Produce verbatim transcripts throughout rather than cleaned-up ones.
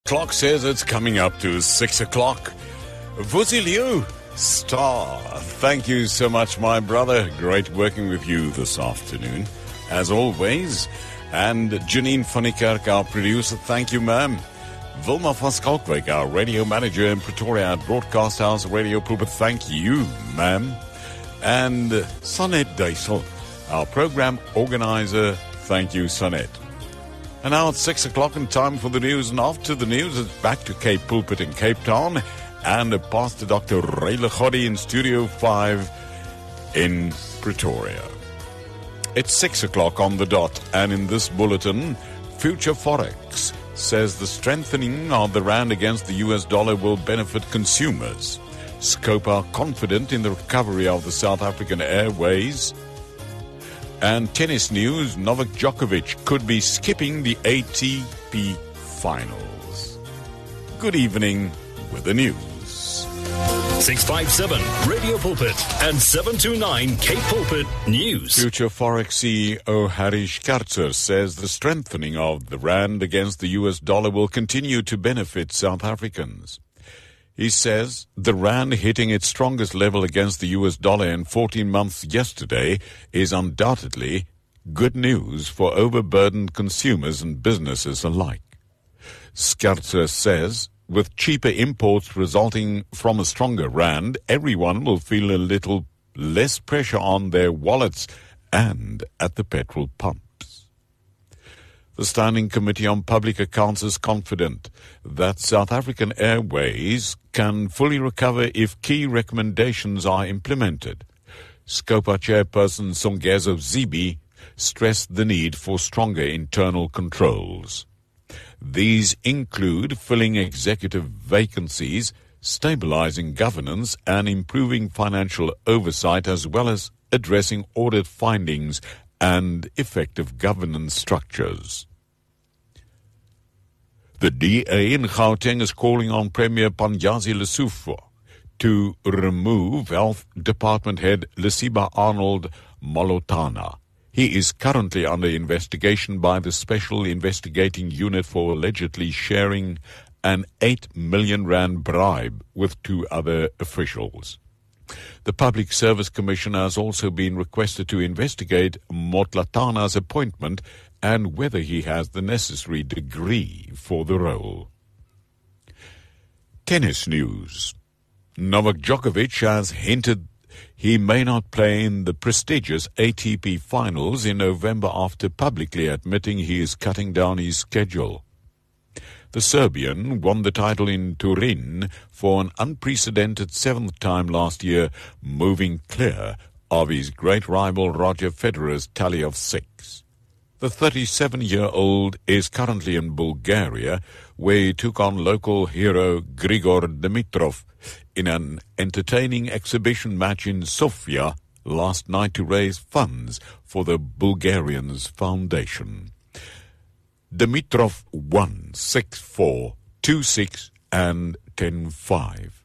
Clock says it's coming up to six o'clock. Vusi Liu, Star. Thank you so much, my brother. Great working with you this afternoon, as always. And Janine van die Kerk, our producer, thank you, ma'am. Wilma van Skalkwyk, our radio manager in Pretoria at Broadcast House Radio Pulpit, thank you, ma'am. And Sonnet Duisel, our program organizer, thank you, Sonnet. And now it's six o'clock and time for the news, and after the news, it's back to Cape Pulpit in Cape Town, and Pastor Doctor Ray Lechodi in Studio five in Pretoria. It's six o'clock on the dot, and in this bulletin, Future Forex says the strengthening of the rand against the U S dollar will benefit consumers. Scope are confident in the recovery of the South African Airways. And tennis news, Novak Djokovic could be skipping the A T P finals. Good evening with the news. six five seven Radio Pulpit and seven two nine Cape Pulpit News. Future Forex C E O Harry Scherzer says the strengthening of the rand against the U S dollar will continue to benefit South Africans. He says the rand hitting its strongest level against the U S dollar in fourteen months yesterday is undoubtedly good news for overburdened consumers and businesses alike. Scherzer says with cheaper imports resulting from a stronger rand, everyone will feel a little less pressure on their wallets and at the petrol pumps. The Standing Committee on Public Accounts is confident that South African Airways can fully recover if key recommendations are implemented. SCOPA chairperson Songezo Zibi stressed the need for stronger internal controls. These include filling executive vacancies, stabilizing governance, and improving financial oversight, as well as addressing audit findings and effective governance structures. The D A in Gauteng is calling on Premier Panyazi Lesufo to remove Health Department Head Lesiba Arnold Molotana. He is currently under investigation by the Special Investigating Unit for allegedly sharing an eight million rand bribe with two other officials. The Public Service Commission has also been requested to investigate Motlatana's appointment and whether he has the necessary degree for the role. Tennis news. Novak Djokovic has hinted he may not play in the prestigious A T P finals in November after publicly admitting he is cutting down his schedule. The Serbian won the title in Turin for an unprecedented seventh time last year, moving clear of his great rival Roger Federer's tally of six. The thirty-seven-year-old is currently in Bulgaria, where he took on local hero Grigor Dimitrov in an entertaining exhibition match in Sofia last night to raise funds for the Bulgarians Foundation. Dimitrov won six four, two six, and ten five.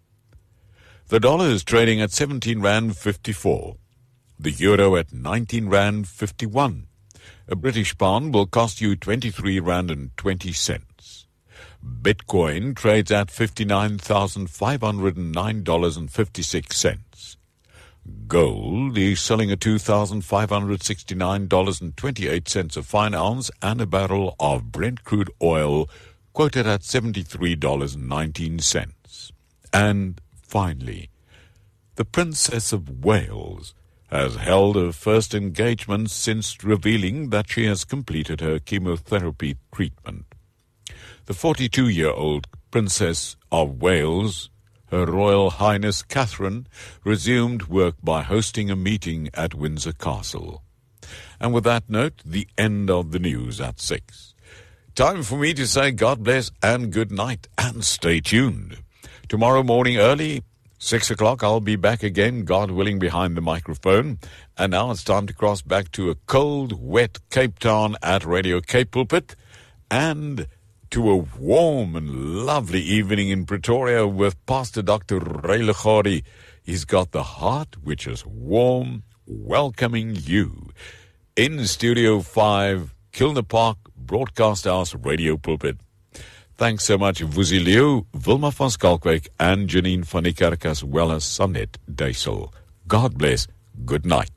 The dollar is trading at seventeen rand fifty-four. The euro at nineteen rand fifty-one. A British pound will cost you twenty-three rand and twenty cents. Bitcoin trades at fifty-nine thousand five hundred nine dollars and fifty-six cents. Gold is selling at two thousand five hundred sixty-nine dollars and twenty-eight cents a fine ounce, and a barrel of Brent crude oil quoted at seventy-three dollars and nineteen cents. And finally, the Princess of Wales has held her first engagement since revealing that she has completed her chemotherapy treatment. The forty-two-year-old Princess of Wales, Her Royal Highness Catherine, resumed work by hosting a meeting at Windsor Castle. And with that note, the end of the news at six. Time for me to say God bless and good night, and stay tuned. Tomorrow morning early, Six o'clock, I'll be back again, God willing, behind the microphone. And now it's time to cross back to a cold, wet Cape Town at Radio Cape Pulpit, and to a warm and lovely evening in Pretoria with Pastor Doctor Ray Lechodi. He's got the heart which is warm, welcoming you. In Studio five, Kilner Park, Broadcast House, Radio Pulpit. Thanks so much, Vusi Liu, Wilma van Skalkwyk, and Janine van die Kerk, as well as Sanet Duisel. God bless. Good night.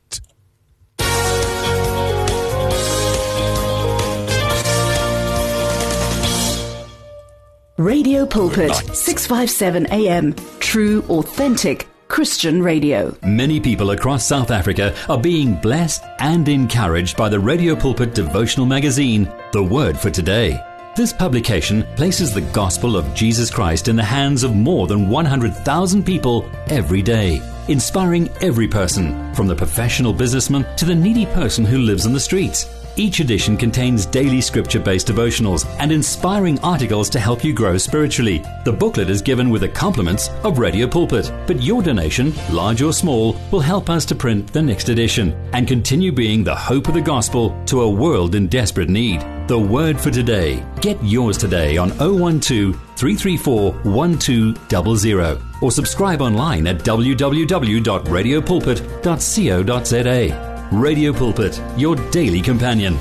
Radio Pulpit, six fifty-seven A M, true, authentic Christian radio. Many people across South Africa are being blessed and encouraged by the Radio Pulpit devotional magazine, The Word for Today. This publication places the gospel of Jesus Christ in the hands of more than one hundred thousand people every day, inspiring every person, from the professional businessman to the needy person who lives on the streets. Each edition contains daily scripture-based devotionals and inspiring articles to help you grow spiritually. The booklet is given with the compliments of Radio Pulpit, but your donation, large or small, will help us to print the next edition and continue being the hope of the gospel to a world in desperate need. The Word for Today. Get yours today on oh one two, three three four, one two zero zero or subscribe online at w w w dot radio pulpit dot co dot za. Radio Pulpit, your daily companion.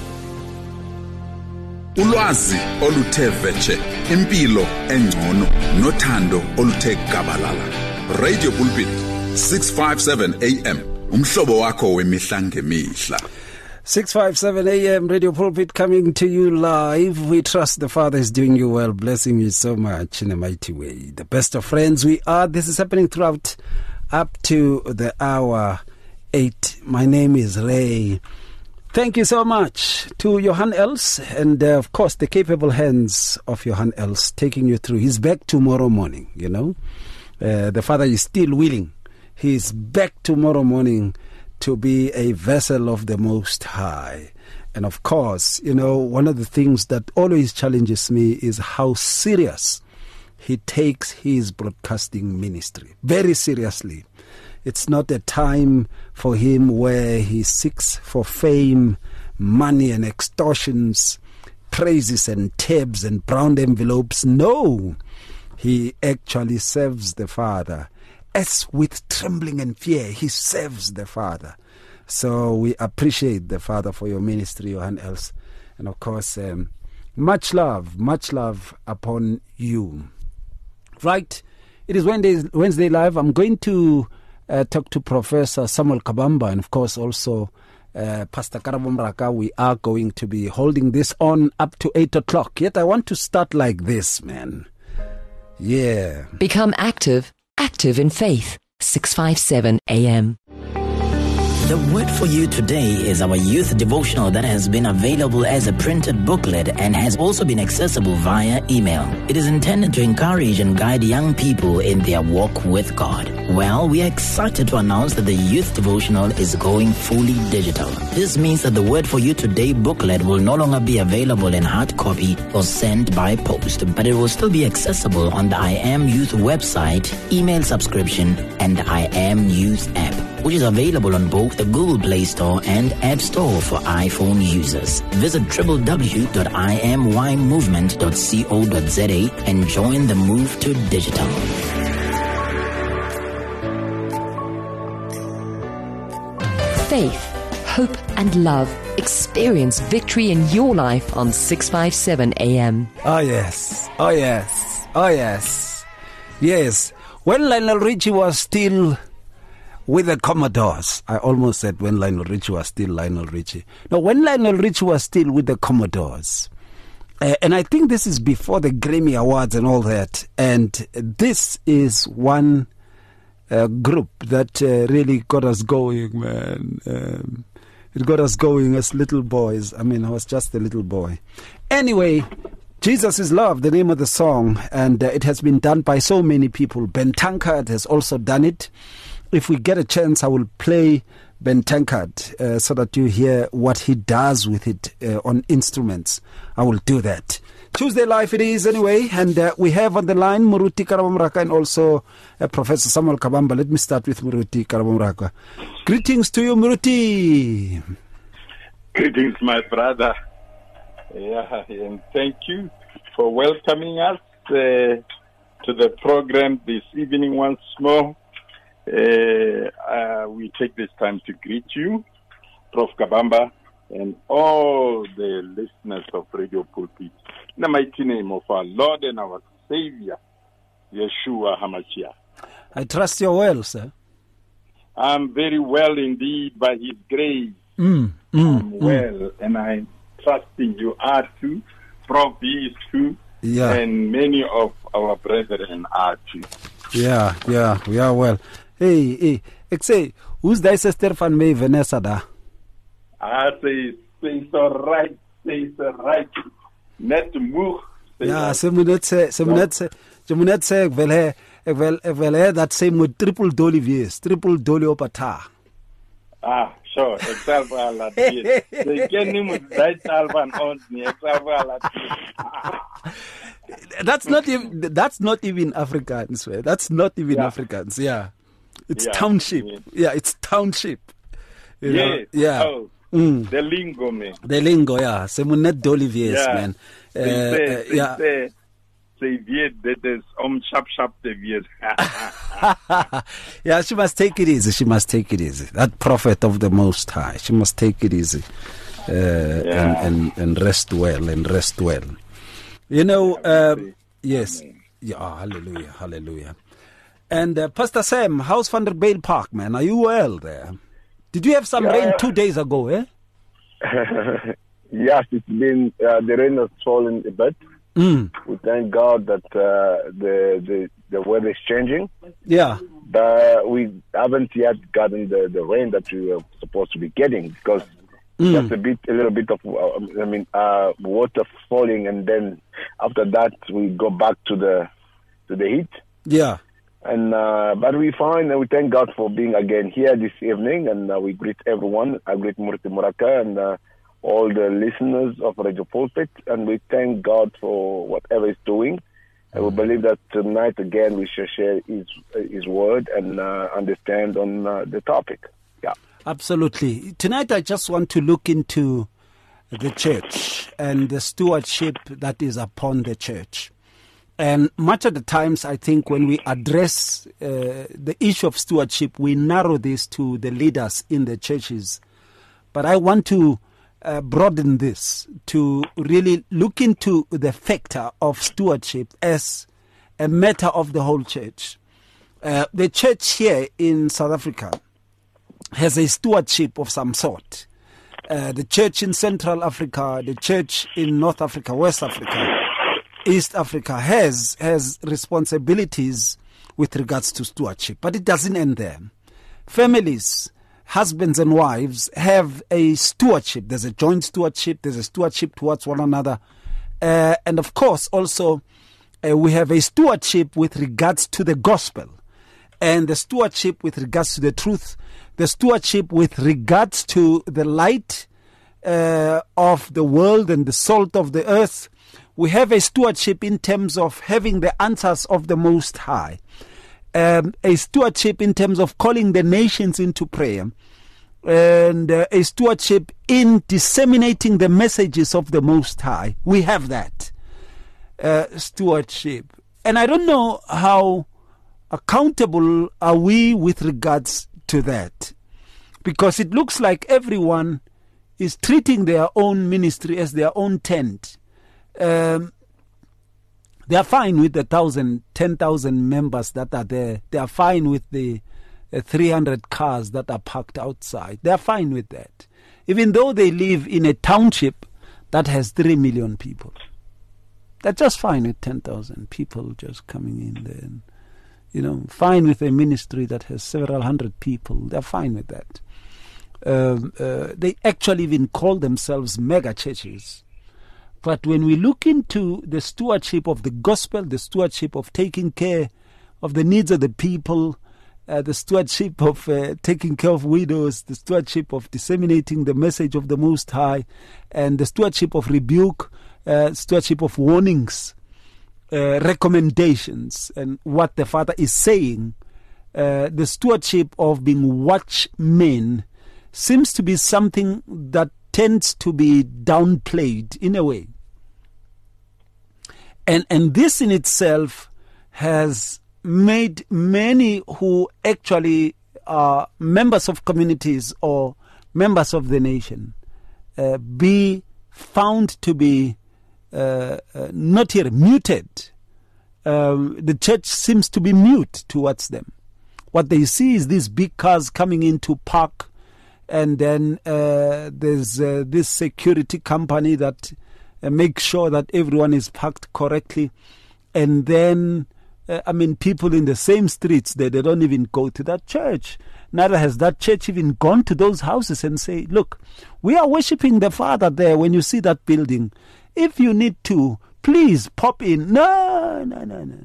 Ulwazi oluthe vetshe, impilo engcono, nothando oluthe gabalala. Radio Pulpit, six fifty-seven A M, umhlobo wakho wemihla ngemihla. six fifty-seven A M, Radio Pulpit coming to you live. We trust the Father is doing you well, blessing you so much in a mighty way. The best of friends we are. This is happening throughout up to the hour eight. My name is Ray. Thank you so much to Johan Els and uh, of course the capable hands of Johan Els taking you through. He's back tomorrow morning, you know. Uh, the Father is still willing. He's back tomorrow morning to be a vessel of the Most High. And of course, you know, one of the things that always challenges me is how serious he takes his broadcasting ministry. Very seriously. It's not a time for him where he seeks for fame, money and extortions, praises and tabs and brown envelopes. No, he actually serves the Father. As with trembling and fear, he serves the Father. So we appreciate the Father for your ministry, Johan Els. And of course, um, much love, much love upon you. Right, it is Wednesday, Wednesday Live. I'm going to Uh, talk to Professor Samuel Kabamba and of course also uh, Pastor Karabo Mraka. We are going to be holding this on up to eight o'clock. Yet I want to start like this, man. Yeah. Become active, active in faith. six fifty-seven A M. The word for you today is our youth devotional that has been available as a printed booklet and has also been accessible via email. It is intended to encourage and guide young people in their walk with God. Well, we are excited to announce that the youth devotional is going fully digital. This means that the word for you today booklet will no longer be available in hard copy or sent by post, but it will still be accessible on the I Am Youth website, email subscription, and I Am Youth app, which is available on both the Google Play Store and App Store for iPhone users. Visit w w w dot i m y movement dot co dot za and join the move to digital. Faith, hope and love. Experience victory in your life on six fifty-seven A M. Oh yes, oh yes, oh yes. Yes, when Lionel Richie was still with the Commodores. I almost said when Lionel Richie was still Lionel Richie. No, when Lionel Richie was still with the Commodores. Uh, and I think this is before the Grammy Awards and all that. And this is one uh, group that uh, really got us going, man. Um, it got us going as little boys. I mean, I was just a little boy. Anyway, Jesus is Love, the name of the song. And uh, it has been done by so many people. Ben Tankard has also done it. If we get a chance, I will play Ben Tankard uh, so that you hear what he does with it uh, on instruments. I will do that. Tuesday Live it is anyway, and uh, we have on the line Muruti Karabo Mraka and also uh, Professor Samuel Kabamba. Let me start with Muruti Karabo Mraka. Greetings to you, Muruti. Greetings, my brother. Yeah, and thank you for welcoming us uh, to the program this evening once more. Uh, uh, we take this time to greet you, Professor Kabamba, and all the listeners of Radio Pulpit. In the mighty name of our Lord and our Savior, Yeshua HaMashiach. I trust you're well, sir. I'm very well indeed by His grace. Mm, mm, I'm well, and I'm trusting you are too. Prof is too, yeah. and many of our brethren are too. Yeah, yeah, we are well. Hey, hey, ek sê, who's die sister van my Vanessa da? I say, say so right, say so right. Net moeg. Ja, sy moet net sê, sy moet net sê, sy moet net sê, ek wil hê, ek wil, ek wil hê dat sy moet triple dolly wees, triple dolly op a ta. Ah, sure, ek sal vir haar laat weet. Sy ken nie moet die taal van ons nie, ek sal vir haar laat weet. That's not even, that's not even Afrikaans, right? That's not even yeah. Afrikaans, yeah. It's yeah, township. Yeah. yeah, it's township. You yes. know? Yeah. Oh, mm. The lingo, man. The lingo, yeah. Sy moet net dolly wees, yeah. man. Sy uh, sê, uh, sy yeah. sê, sy weet, dit is om sharp sharp te wees. Yeah, she must take it easy. She must take it easy. That prophet of the Most High, she must take it easy. Uh, yeah. and, and, and rest well, and rest well. You know, uh, yes. Yeah, hallelujah, hallelujah. And uh, Pastor Sam, how's Vanderbijl Park, man? Are you well there? Did you have some yeah. rain two days ago, eh? Yes, it's been, uh, the rain has fallen a bit. Mm. We thank God that uh, the, the the weather is changing. Yeah. But we haven't yet gotten the, the rain that we were supposed to be getting because mm. just a bit, a little bit of, uh, I mean, uh, water falling, and then after that we go back to the to the heat. Yeah. And uh, but we find and we thank God for being again here this evening, and uh, we greet everyone. I greet Murti Muraka and uh, all the listeners of Radio Pulpit, and we thank God for whatever He's doing. And we believe that tonight again we shall share His His word and uh, understand on uh, the topic. Yeah, absolutely. Tonight I just want to look into the church and the stewardship that is upon the church. And much of the times, I think when we address uh, the issue of stewardship, we narrow this to the leaders in the churches. But I want to uh, broaden this to really look into the factor of stewardship as a matter of the whole church. Uh, the church here in South Africa has a stewardship of some sort. Uh, the church in Central Africa, the church in North Africa, West Africa, East Africa has has responsibilities with regards to stewardship, but it doesn't end there. Families, husbands and wives have a stewardship. There's a joint stewardship. There's a stewardship towards one another. Uh, and of course, also, uh, we have a stewardship with regards to the gospel, and the stewardship with regards to the truth, the stewardship with regards to the light uh, of the world and the salt of the earth. We have a stewardship in terms of having the answers of the Most High, um, a stewardship in terms of calling the nations into prayer, and uh, a stewardship in disseminating the messages of the Most High. We have that uh, stewardship. And I don't know how accountable are we with regards to that, because it looks like everyone is treating their own ministry as their own tent. Um, they are fine with the thousand, ten thousand members that are there. They are fine with the uh, three hundred cars that are parked outside. They are fine with that, even though they live in a township that has three million people. They're just fine with ten thousand people just coming in there. And, you know, fine with a ministry that has several hundred people. They're fine with that. Um, uh, they actually even call themselves mega churches. But when we look into the stewardship of the gospel, the stewardship of taking care of the needs of the people, uh, the stewardship of uh, taking care of widows, the stewardship of disseminating the message of the Most High, and the stewardship of rebuke, uh, stewardship of warnings, uh, recommendations, and what the Father is saying, uh, the stewardship of being watchmen seems to be something that tends to be downplayed in a way. And and this in itself has made many who actually are members of communities or members of the nation uh, be found to be uh, uh, not here, muted. Um, the church seems to be mute towards them. What they see is these big cars coming into park, and then uh, there's uh, this security company that uh, makes sure that everyone is parked correctly. And then, uh, I mean, people in the same streets, they, they don't even go to that church. Neither has that church even gone to those houses and say, look, we are worshiping the Father there. When you see that building, if you need to, please pop in. No, no, no, no, no.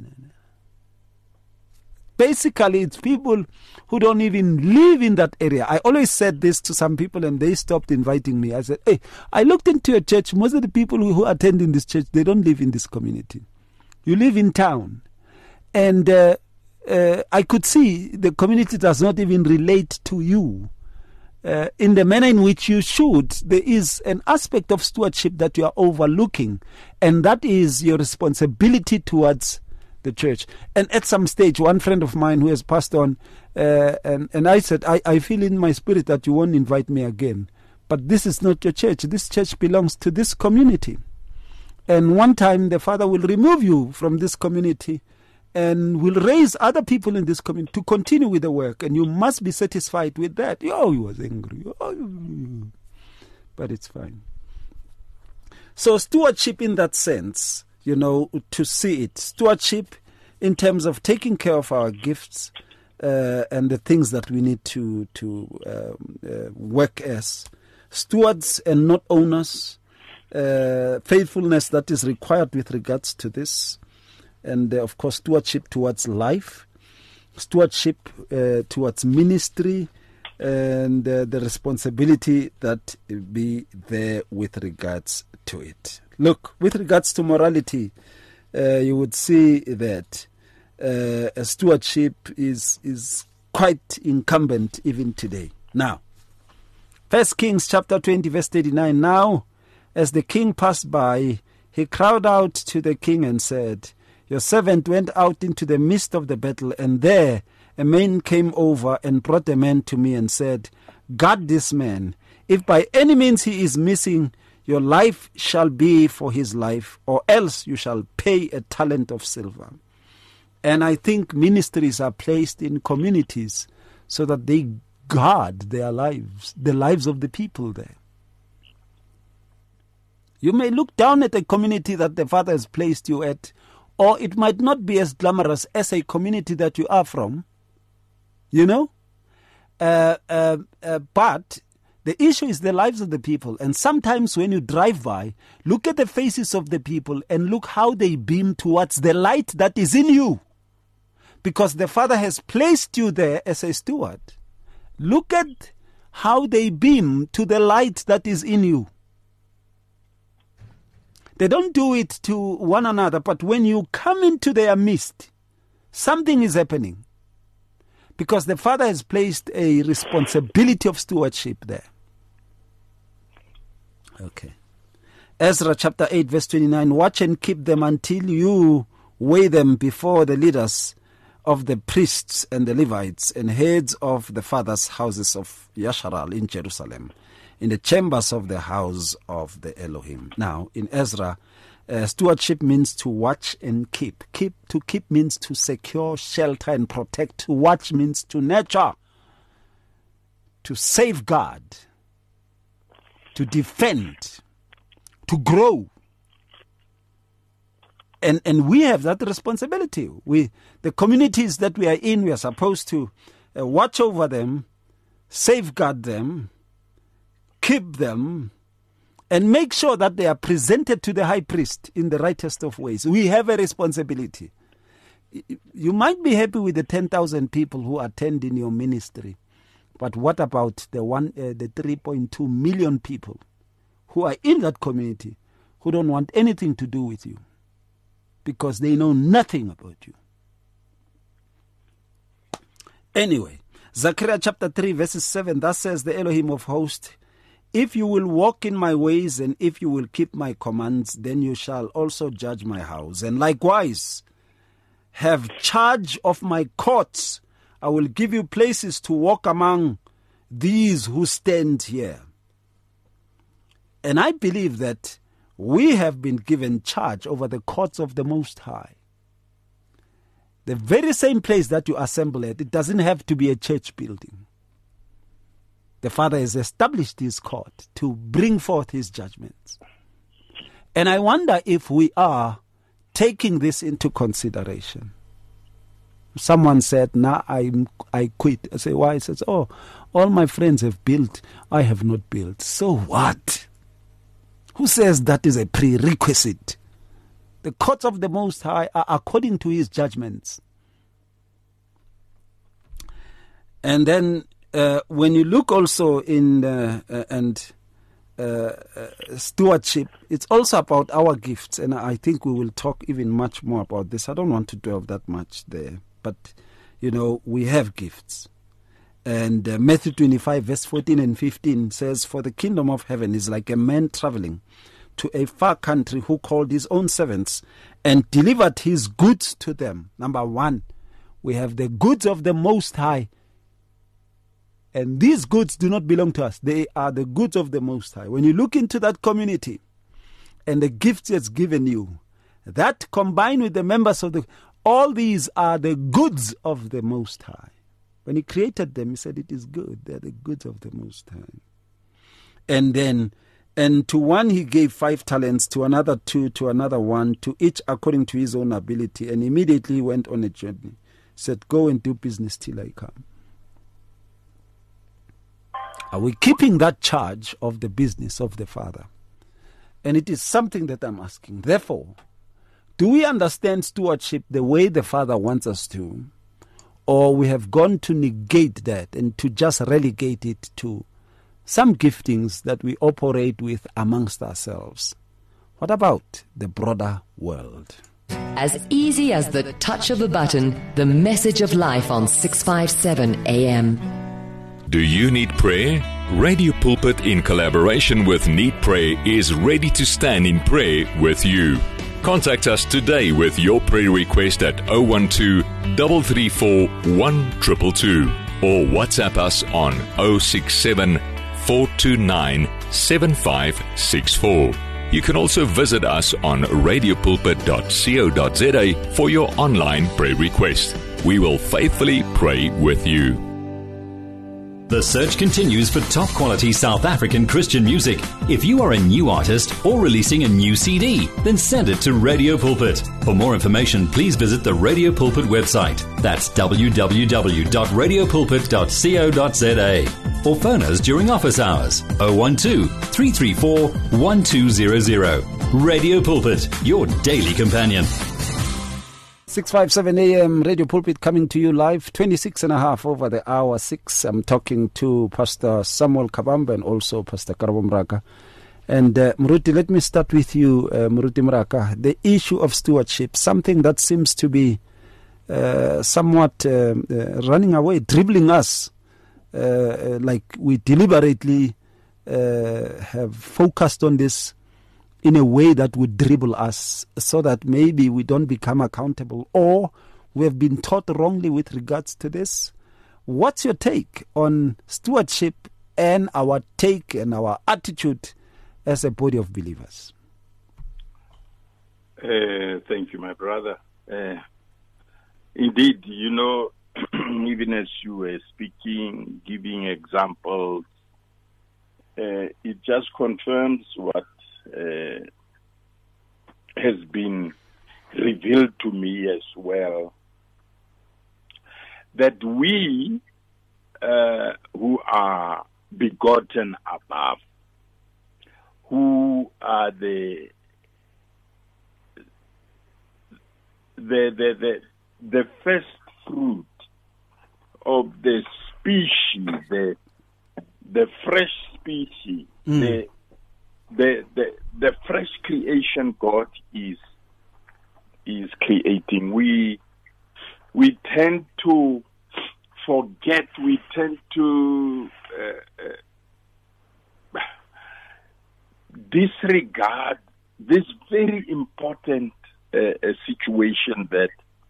Basically, it's people who don't even live in that area. I always said this to some people and they stopped inviting me. I said, hey, I looked into a church. Most of the people who, who attend in this church, they don't live in this community. You live in town. And uh, uh, I could see the community does not even relate to you uh, in the manner in which you should. There is an aspect of stewardship that you are overlooking, and that is your responsibility towards the church. And at some stage, one friend of mine who has passed on, uh, and, and I said, I, I feel in my spirit that you won't invite me again. But this is not your church. This church belongs to this community. And one time the Father will remove you from this community and will raise other people in this community to continue with the work. And you must be satisfied with that. Oh, he was angry. Oh, but it's fine. So stewardship in that sense, you know, to see it. Stewardship in terms of taking care of our gifts uh, and the things that we need to, to um, uh, work as stewards and not owners. Uh, faithfulness that is required with regards to this. And, uh, of course, stewardship towards life, stewardship uh, towards ministry, and uh, the responsibility that be there with regards to it. Look, with regards to morality, uh, you would see that uh, a stewardship is is quite incumbent even today. Now, First Kings chapter twenty, verse thirty-nine. Now, as the king passed by, he cried out to the king and said, your servant went out into the midst of the battle, and there a man came over and brought a man to me and said, guard this man. If by any means he is missing, your life shall be for his life, or else you shall pay a talent of silver. And I think ministries are placed in communities so that they guard their lives, the lives of the people there. You may look down at a community that the Father has placed you at, or it might not be as glamorous as a community that you are from, you know. Uh, uh, uh, but the issue is the lives of the people. And sometimes when you drive by, look at the faces of the people and look how they beam towards the light that is in you. Because the Father has placed you there as a steward. Look at how they beam to the light that is in you. They don't do it to one another, but when you come into their midst, something is happening. Because the Father has placed a responsibility of stewardship there. Okay. Ezra chapter eight, verse twenty-nine. Watch and keep them until you weigh them before the leaders of the priests and the Levites and heads of the fathers' houses of Yasharal in Jerusalem, in the chambers of the house of the Elohim. Now, in Ezra, uh, stewardship means to watch and keep. Keep to keep means to secure, shelter, and protect. To watch means to nurture, to safeguard, to defend, to grow. And and we have that responsibility. We, the communities that we are in, we are supposed to uh, watch over them, safeguard them, keep them, and make sure that they are presented to the high priest in the rightest of ways. We have a responsibility. You might be happy with the ten thousand people who attend in your ministry, but what about the one, uh, the three point two million people who are in that community who don't want anything to do with you because they know nothing about you? Anyway, Zechariah chapter three, verses seven, thus says the Elohim of hosts, if you will walk in my ways and if you will keep my commands, then you shall also judge my house. And likewise, have charge of my courts. I will give you places to walk among these who stand here. And I believe that we have been given charge over the courts of the Most High. The very same place that you assemble at, it doesn't have to be a church building. The Father has established his court to bring forth his judgments. And I wonder if we are taking this into consideration. Someone said, nah, I I quit. I say, why? He says, oh, all my friends have built, I have not built. So what? Who says that is a prerequisite? The courts of the Most High are according to his judgments. And then uh, when you look also in uh, uh, and uh, uh, stewardship, it's also about our gifts. And I think we will talk even much more about this. I don't want to dwell that much there. But, you know, we have gifts. And uh, Matthew twenty-five, verse fourteen and fifteen says, for the kingdom of heaven is like a man traveling to a far country who called his own servants and delivered his goods to them. Number one, we have the goods of the Most High. And these goods do not belong to us. They are the goods of the Most High. When you look into that community and the gifts it's given you, that combined with the members of the, all these are the goods of the Most High. When he created them, he said it is good. They are the goods of the Most High. And then, and to one he gave five talents, to another two, to another one, to each according to his own ability. And immediately he went on a journey. Said, go and do business till I come. Are we keeping that charge of the business of the Father? And it is something that I'm asking. Therefore, do we understand stewardship the way the Father wants us to? Or we have gone to negate that and to just relegate it to some giftings that we operate with amongst ourselves? What about the broader world? As easy as the touch of a button, the message of life on six fifty-seven A M. Do you need prayer? Radio Pulpit, in collaboration with Need Prayer, is ready to stand in prayer with you. Contact us today with your prayer request at zero one two, three three four, one two two two or WhatsApp us on zero six seven, four two nine, seven five six four. You can also visit us on radio pulpit dot co dot za for your online prayer request. We will faithfully pray with you. The search continues for top quality South African Christian music. If you are a new artist or releasing a new C D, then send it to Radio Pulpit. For more information, please visit the Radio Pulpit website. That's w w w dot radio pulpit dot co dot za. Or phone us during office hours zero one two, three three four, one two zero zero. Radio Pulpit, your daily companion. six fifty-seven A M Radio Pulpit coming to you live, twenty-six and a half over the hour six. I'm talking to Pastor Samuel Kabamba and also Pastor Karabo Mraka. And uh, Muruti, let me start with you, uh, Muruti Mraka. The issue of stewardship, something that seems to be uh, somewhat uh, uh, running away, dribbling us, uh, uh, like we deliberately uh, have focused on this in a way that would dribble us so that maybe we don't become accountable, or we have been taught wrongly with regards to this. What's your take on stewardship and our take and our attitude as a body of believers? Uh, thank you, my brother. Uh, indeed, you know, even as you were speaking, giving examples, uh, it just confirms what Uh, has been revealed to me as well, that we uh, who are begotten above, who are the the the the, the first fruit of the species, the the fresh species, mm. the The, the the fresh creation God is is creating. We we tend to forget. We tend to uh, uh, disregard this very important uh, uh, situation that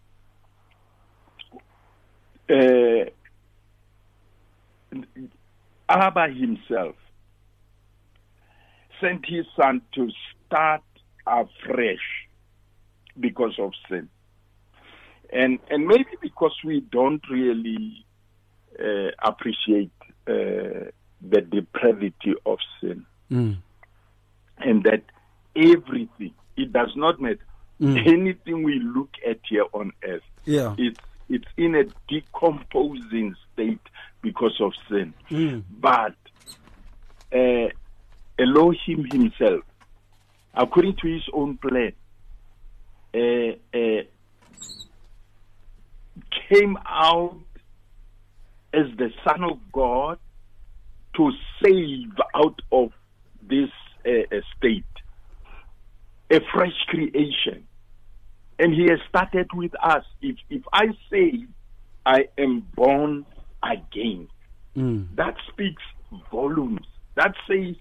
uh, Abba himself sent his son to start afresh because of sin. And and maybe because we don't really uh, appreciate uh, the depravity of sin. Mm. And that everything, it does not matter. Mm. Anything we look at here on earth, yeah. it's, it's in a decomposing state because of sin. Mm. But uh, Elohim himself, according to his own plan, uh, uh, came out as the Son of God to save out of this uh, state, a fresh creation. And he has started with us. If, if I say I am born again, mm. that speaks volumes. That says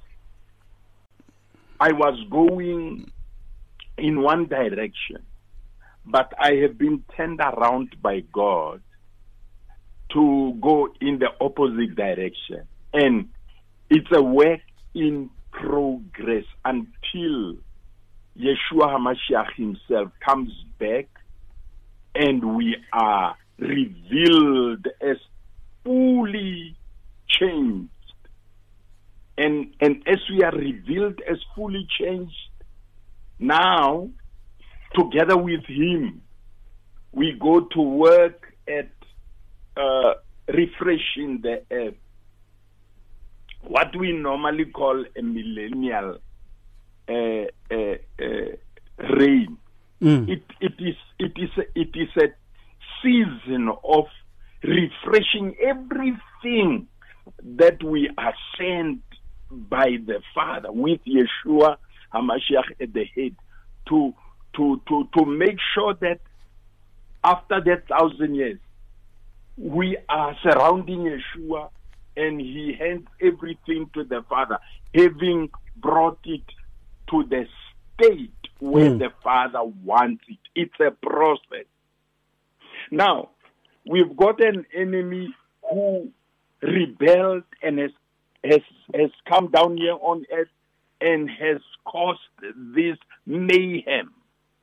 I was going in one direction, but I have been turned around by God to go in the opposite direction. And it's a work in progress until Yeshua HaMashiach himself comes back and we are revealed as fully changed. And, and as we are revealed as fully changed, now, together with him, we go to work at uh, refreshing the earth. What we normally call a millennial uh, uh, uh, reign. Mm. It, it is it is a, it is a season of refreshing everything that we are sent by the Father with Yeshua HaMashiach at the head to to to to make sure that after that thousand years we are surrounding Yeshua and he hands everything to the Father, having brought it to the state where mm. the Father wants it. It's a process. Now, we've got an enemy who rebelled and has, has, has come down here on earth and has caused this mayhem.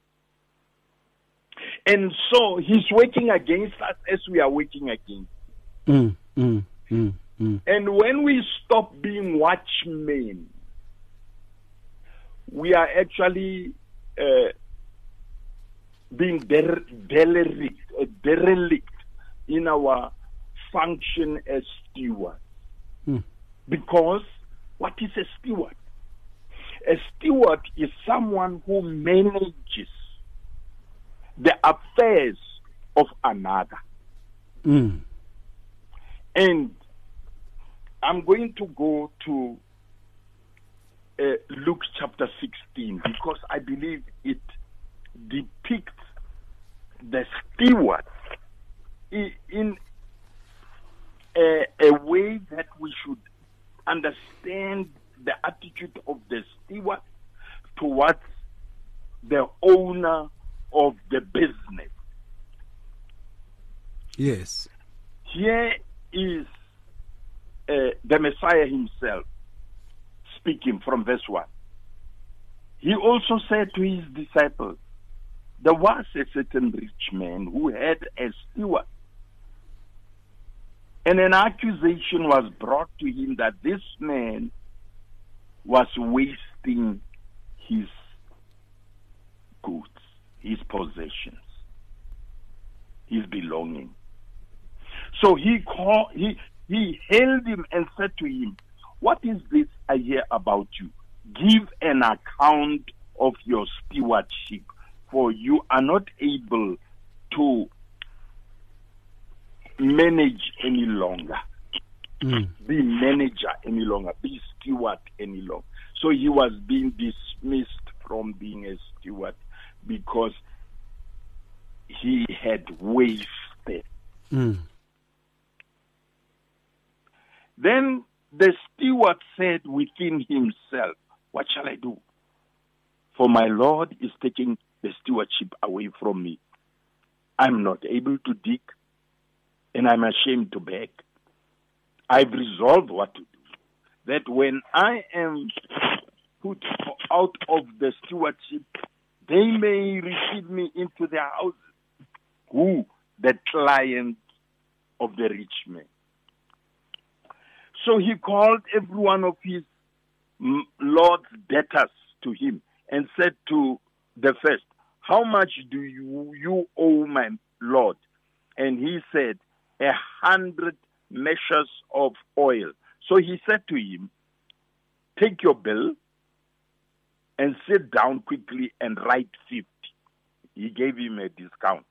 And so he's working against us as we are working against. Mm, mm, mm, mm. And when we stop being watchmen, we are actually uh, being der- derelict, uh, derelict in our function as stewards. Mm. Because what is a steward? A steward is someone who manages the affairs of another. Mm. And I'm going to go to uh, Luke chapter sixteen because I believe it depicts the steward in, in a, a way that we should understand the attitude of the steward towards the owner of the business. Yes. Here is uh, the Messiah himself speaking from verse one. He also said to his disciples, there was a certain rich man who had a steward, and an accusation was brought to him that this man was wasting his goods, his possessions, his belongings. So he called, he he hailed him and said to him, what is this I hear about you? Give an account of your stewardship, for you are not able to manage any longer. Mm. Be manager any longer, be steward any longer. So he was being dismissed from being a steward because he had wasted. Mm. Then the steward said within himself, what shall I do? For my Lord is taking the stewardship away from me. I'm not able to dig, and I'm ashamed to beg. I've resolved what to do. That when I am put out of the stewardship, they may receive me into their houses. Who? The client of the rich man. So he called every one of his Lord's debtors to him and said to the first, how much do you, you owe my Lord? And he said, a hundred measures of oil. So he said to him, take your bill and sit down quickly and write fifty. He gave him a discount.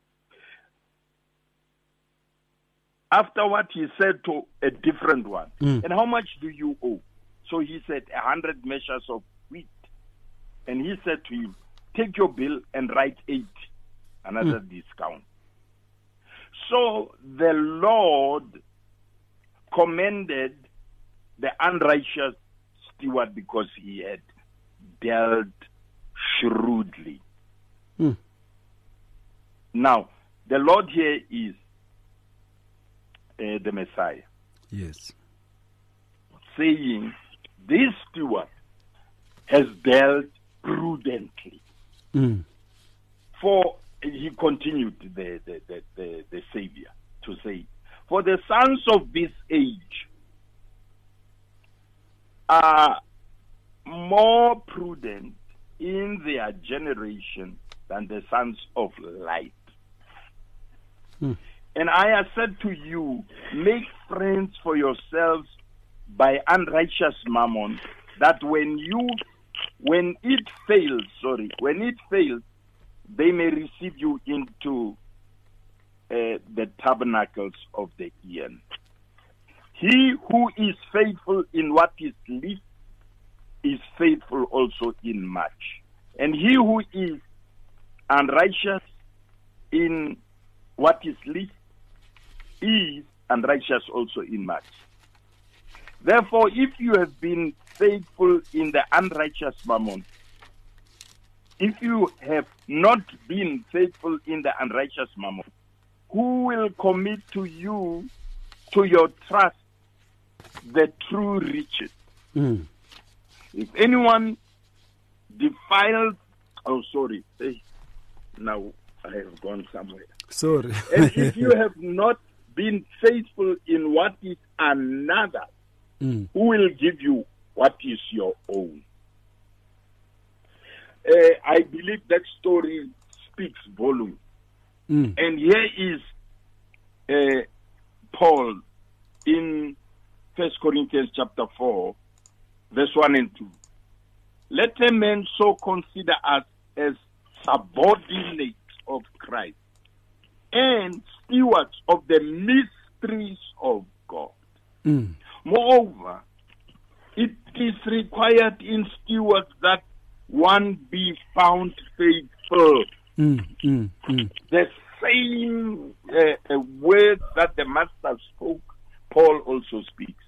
Afterward, he said to a different one, mm. and how much do you owe? So he said, a hundred measures of wheat. And he said to him, take your bill and write eighty, another mm. discount. So the Lord commended the unrighteous steward because he had dealt shrewdly. Mm. Now, the Lord here is uh, the Messiah. Yes. Saying, this steward has dealt prudently. Mm. For, he continued, the, the, the, the, the Savior, to say, for the sons of this age are more prudent in their generation than the sons of light. Hmm. And I have said to you, make friends for yourselves by unrighteous mammon, that when you, when it fails, sorry, when it fails, they may receive you into uh, the tabernacles of the eon. He who is faithful in what is least is faithful also in much. And he who is unrighteous in what is least is unrighteous also in much. Therefore, if you have been faithful in the unrighteous mammon, if you have not been faithful in the unrighteous mammon, who will commit to you, to your trust, the true riches? Mm. If anyone defiles, oh, sorry, hey, now I have gone somewhere. Sorry. And if you have not been faithful in what is another, mm. who will give you what is your own? Uh, I believe that story speaks volume. Mm. And here is uh, Paul in First Corinthians chapter four, verse one and two. Let a man so consider us as subordinates of Christ and stewards of the mysteries of God. Mm. Moreover, it is required in stewards that one be found faithful. Mm, mm, mm. The same uh, uh, word that the master spoke, Paul also speaks.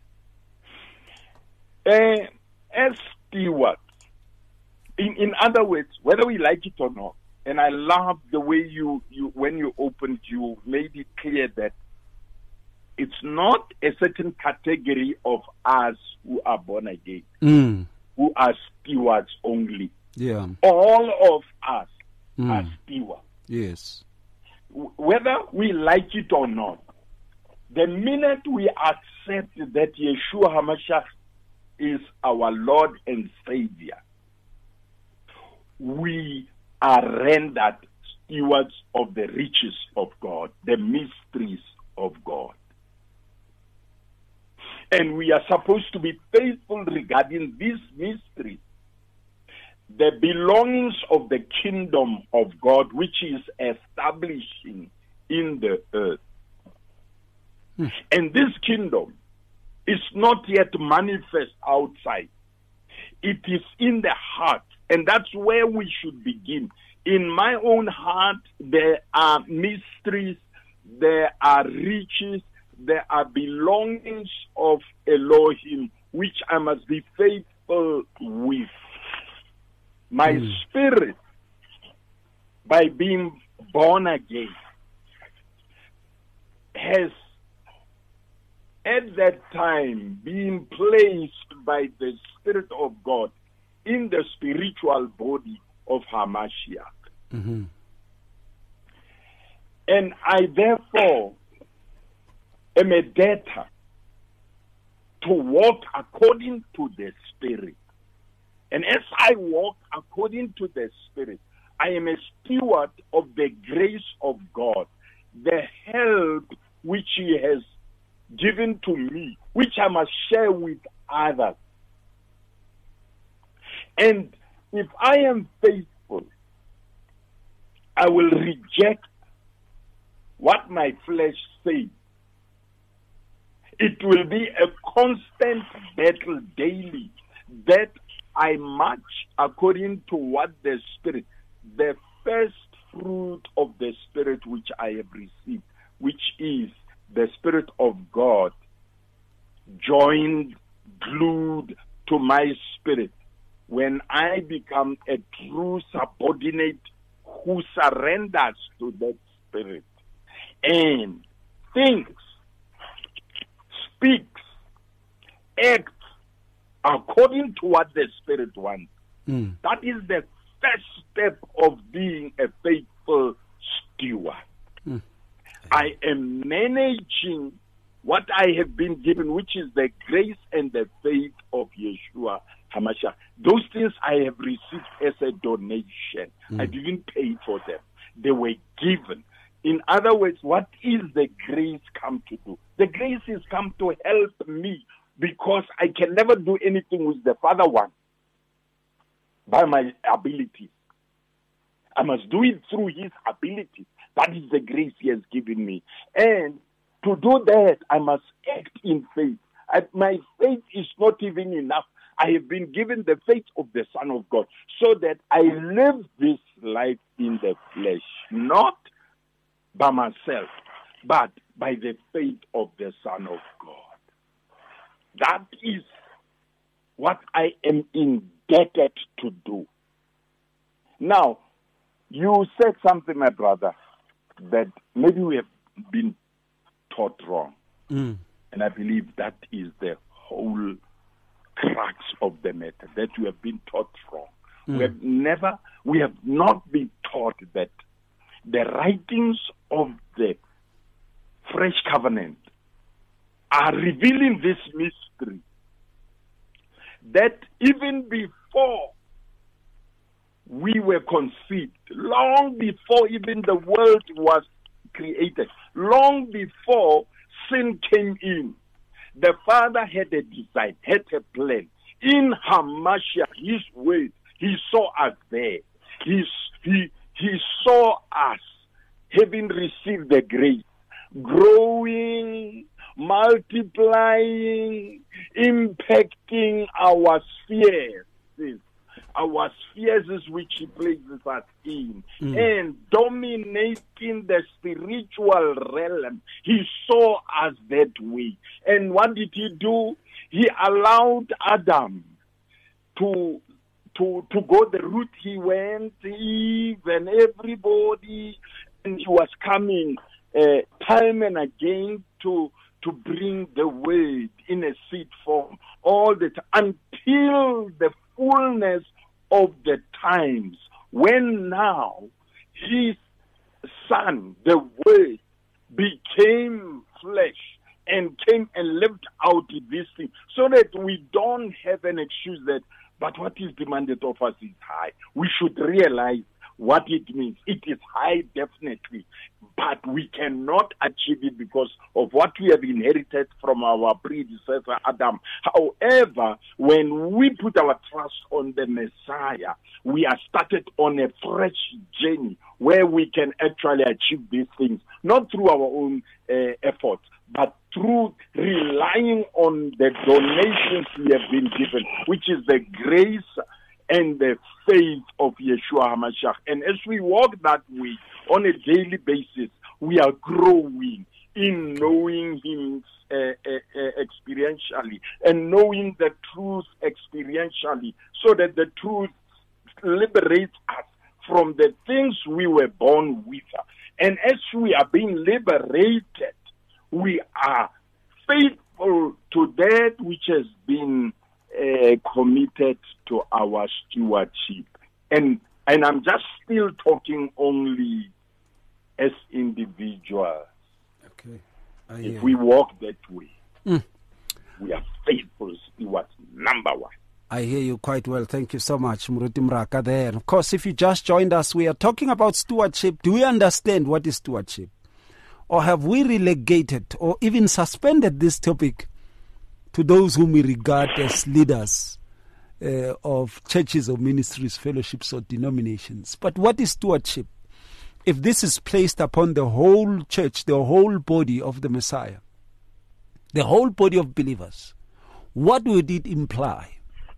Uh, as stewards, in, in other words, whether we like it or not, and I love the way you, you when you opened, you made it clear that it's not a certain category of us who are born again, mm. who are stewards only. Yeah. All of us mm. are stewards. Yes. Whether we like it or not, the minute we accept that Yeshua HaMashiach is our Lord and Savior, we are rendered stewards of the riches of God, the mysteries of God. And we are supposed to be faithful regarding these mysteries, the belongings of the kingdom of God, which is establishing in the earth. Hmm. And this kingdom is not yet manifest outside. It is in the heart, and that's where we should begin. In my own heart, there are mysteries, there are riches, there are belongings of Elohim, which I must be faithful with. My mm. spirit, by being born again, has at that time been placed by the Spirit of God in the spiritual body of Hamashiach. Mm-hmm. And I therefore am a debtor to walk according to the Spirit. And as I walk according to the Spirit, I am a steward of the grace of God, the help which He has given to me, which I must share with others. And if I am faithful, I will reject what my flesh says. It will be a constant battle daily that I march according to what the Spirit, the first fruit of the Spirit which I have received, which is the Spirit of God, joined, glued to my spirit. When I become a true subordinate who surrenders to that Spirit and thinks, speaks, acts according to what the Spirit wants. Mm. That is the first step of being a faithful steward. Mm. I am managing what I have been given, which is the grace and the faith of Yeshua HaMashiach. Those things I have received as a donation. Mm. I didn't pay for them. They were given. In other words, what is the grace come to do? The grace is come to help me, because I can never do anything with the Father one by my abilities. I must do it through His ability. That is the grace He has given me. And to do that, I must act in faith. I, my faith is not even enough. I have been given the faith of the Son of God, so that I live this life in the flesh, not by myself, but by the faith of the Son of God. That is what I am indebted to do. Now, you said something, my brother, that maybe we have been taught wrong. Mm. And I believe that is the whole crux of the matter, that we have been taught wrong. Mm. We have never, we have not been taught that the writings of the fresh covenant are revealing this mystery, that even before we were conceived, long before even the world was created, long before sin came in, the Father had a design, had a plan. In Hamashiach, His word, He saw us there. He, he, he saw us having received the grace, growing, multiplying, impacting our spheres, our spheres which He places us in, mm. and dominating the spiritual realm. He saw us that way. And what did He do? He allowed Adam to to to go the route he went, Eve and everybody, and He was coming uh, time and again to to bring the word in a seed form all the time, until the fullness of the times, when now His Son, the Word, became flesh and came and lived out this thing, so that we don't have an excuse that, but what is demanded of us is high. We should realize what it means. It is high, definitely, but we cannot achieve it because of what we have inherited from our predecessor Adam. However, when we put our trust on the Messiah, we are started on a fresh journey where we can actually achieve these things, not through our own uh, efforts, but through relying on the donations we have been given, which is the grace and the faith of Yeshua HaMashiach. And as we walk that way on a daily basis, we are growing in knowing Him uh, uh, uh, experientially and knowing the truth experientially, so that the truth liberates us from the things we were born with. And as we are being liberated, we are faithful to that which has been uh, committed to our stewardship. And and I'm just still talking only as individuals. Okay. If we walk that way, mm. we are faithful stewards, number one. I hear you quite well. Thank you so much, Muruti Mraka there. Of course, if you just joined us, we are talking about stewardship. Do we understand what is stewardship? Or have we relegated or even suspended this topic to those whom we regard as leaders uh, of churches or ministries, fellowships or denominations? But what is stewardship? If this is placed upon the whole church, the whole body of the Messiah, the whole body of believers, what would it imply?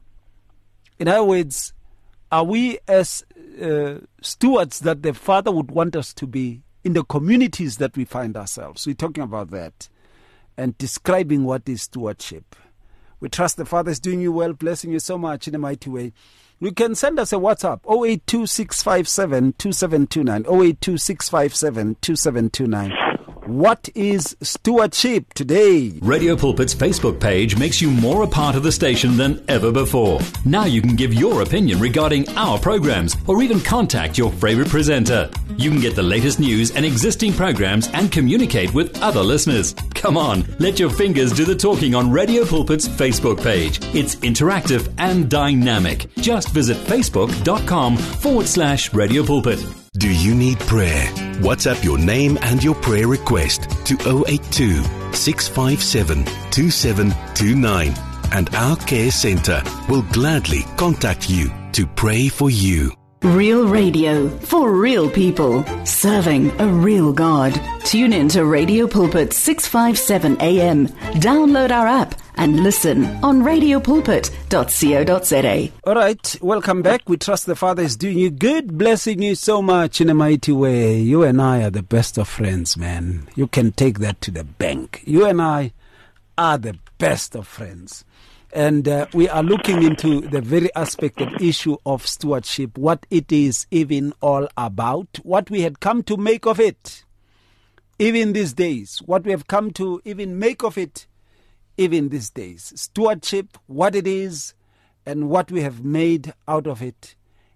In other words, are we as uh, stewards that the Father would want us to be in the communities that we find ourselves? We're talking about that and describing what is stewardship. We trust the Father is doing you well, blessing you so much in a mighty way. You can send us a WhatsApp, zero eight two six five seven two seven two nine, zero eight two six five seven two seven two nine. What is stewardship today? Radio Pulpit's Facebook page makes you more a part of the station than ever before. Now you can give your opinion regarding our programs or even contact your favorite presenter. You can get the latest news and existing programs and communicate with other listeners. Come on, let your fingers do the talking on Radio Pulpit's Facebook page. It's interactive and dynamic. Just visit facebook.com forward slash Radio Pulpit. Do you need prayer? WhatsApp your name and your prayer request to zero eight two six five seven two seven two nine and our care center will gladly contact you to pray for you. Real radio for real people, serving a real God. Tune in to Radio Pulpit six fifty-seven A M. Download our app and listen on radio pulpit dot co dot za. All right, welcome back. We trust the Father is doing you good, blessing you so much in a mighty way. You and I are the best of friends, man. You can take that to the bank. You and I are the best of friends. And uh, we are looking into the very aspect of issue of stewardship, what it is even all about, what we had come to make of it, even these days, what we have come to even make of it, even these days. Stewardship, what it is, and what we have made out of it,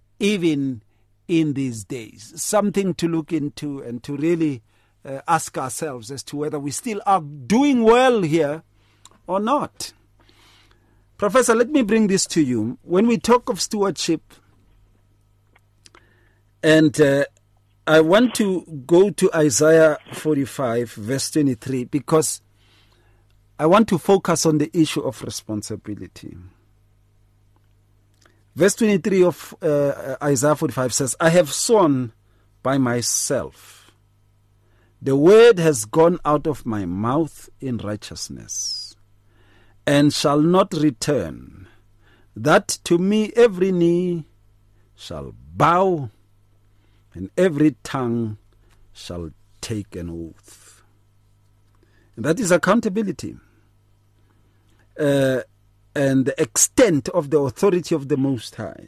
even in these days. Something to look into and to really uh, ask ourselves as to whether we still are doing well here or not. Professor, let me bring this to you. When we talk of stewardship, and uh, I want to go to Isaiah forty-five, verse twenty-three, because I want to focus on the issue of responsibility. Verse twenty-three of uh, Isaiah forty-five says, I have sworn by myself, the word has gone out of my mouth in righteousness, and shall not return, that to me every knee shall bow, and every tongue shall take an oath. And that is accountability. Uh, and the extent of the authority of the Most High.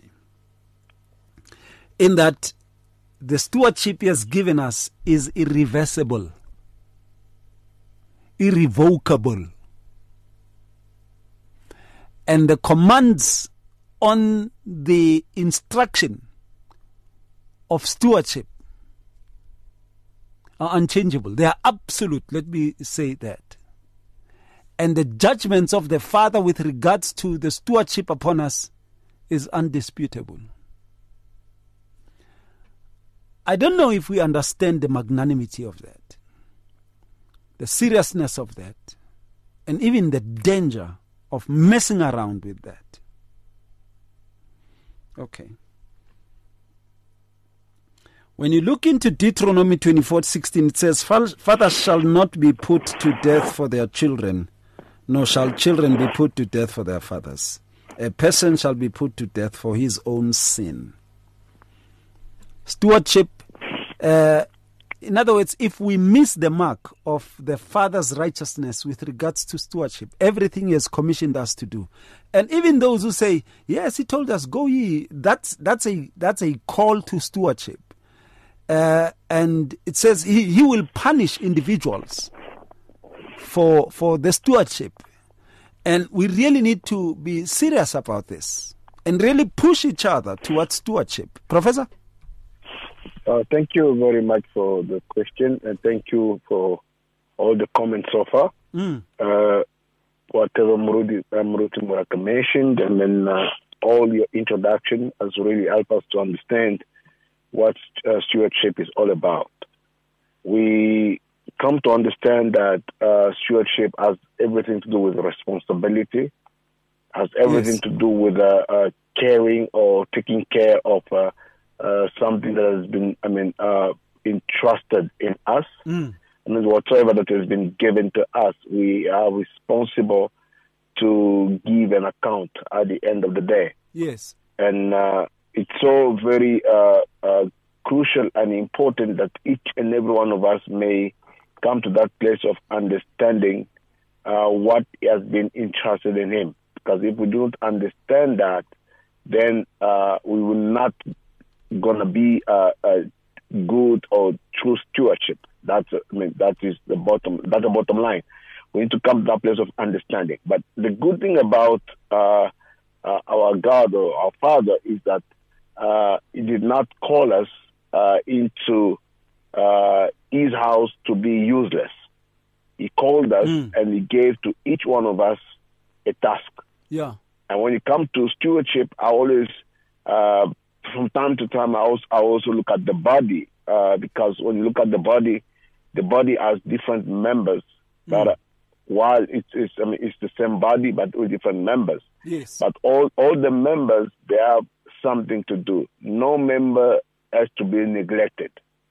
In that the stewardship he has given us is irreversible, irrevocable. And the commands on the instruction of stewardship are unchangeable. They are absolute, let me say that. And the judgments of the Father with regards to the stewardship upon us is undisputable. I don't know if we understand the magnanimity of that, the seriousness of that, and even the danger of messing around with that. Okay. When you look into Deuteronomy twenty-four sixteen, it says, fathers shall not be put to death for their children, nor shall children be put to death for their fathers. A person shall be put to death for his own sin. Stewardship, uh, in other words, if we miss the mark of the Father's righteousness with regards to stewardship, everything he has commissioned us to do. And even those who say, yes, he told us, go ye, that's, that's, a, that's a call to stewardship. Uh, and it says he, he will punish individuals for, for the stewardship. And we really need to be serious about this and really push each other towards stewardship. Professor? Uh, thank you very much for the question, and thank you for all the comments so far. Mm. Uh, whatever Muruti, uh, Muruti Muraka mentioned, and then uh, all your introduction has really helped us to understand what uh, stewardship is all about. We come to understand that uh, stewardship has everything to do with responsibility, has everything Yes. to do with uh, uh, caring or taking care of uh, uh, something that has been, I mean, uh, entrusted in us. Mm. I mean, whatsoever that has been given to us, we are responsible to give an account at the end of the day. Yes. And uh, it's so very uh, uh, crucial and important that each and every one of us may come to that place of understanding uh, what has been entrusted in him. Because if we don't understand that, then uh, we will not going to be uh, a good or true stewardship. That's I mean that is the bottom. That's the bottom line. We need to come to that place of understanding. But the good thing about uh, uh, our God or our Father is that uh, He did not call us uh, into uh, His house to be useless. He called us Mm. and He gave to each one of us a task. Yeah. And when it comes to stewardship, I always, uh, from time to time, I also, I also look at the body uh, because when you look at the body, the body has different members. Mm. But uh, while it's, it's, I mean, it's the same body, but with different members. Yes. But all, all the members, they have something to do. No member has to be neglected.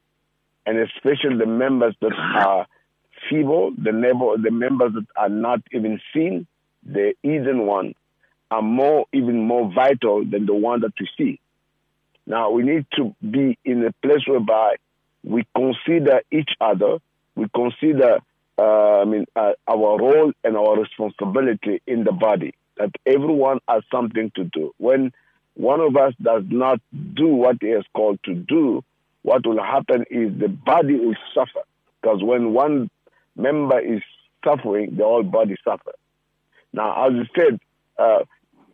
And especially the members that are feeble, the, neighbor, the members that are not even seen, the hidden one, are more, even more vital than the one that we see. Now, we need to be in a place whereby we consider each other, we consider uh, I mean, uh, our role and our responsibility in the body, that everyone has something to do. When one of us does not do what he is called to do, what will happen is the body will suffer. Because when one member is suffering, the whole body suffers. Now, as I said, uh,